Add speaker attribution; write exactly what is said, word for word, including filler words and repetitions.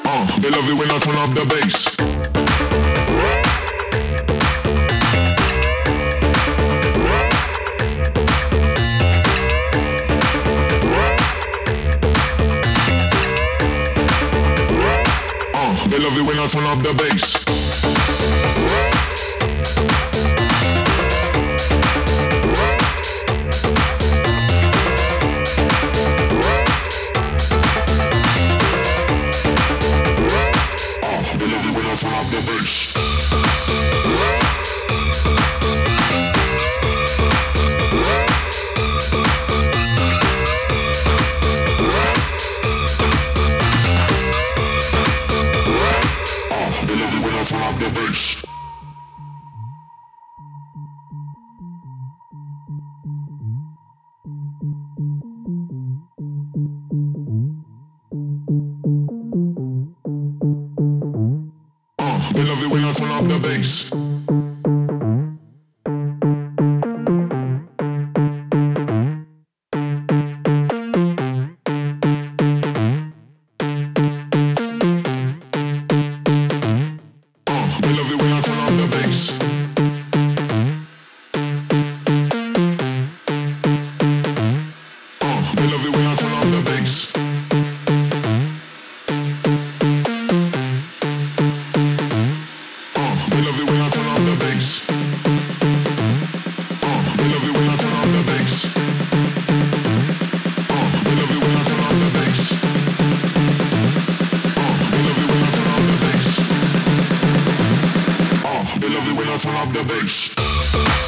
Speaker 1: Uh, they love it when I turn up the bass. Uh, they love it when I turn up the bass. Turn up the bass. They love it when I turn up the bass. They love it when I turn up the bass. They love it when I turn up the bass. They love it when I turn up the bass. They love it when I turn up the bass. They love it when I turn up the bass. They love it when I turn up the bass. They love it when I turn up the bass. They love it when I turn up the bass.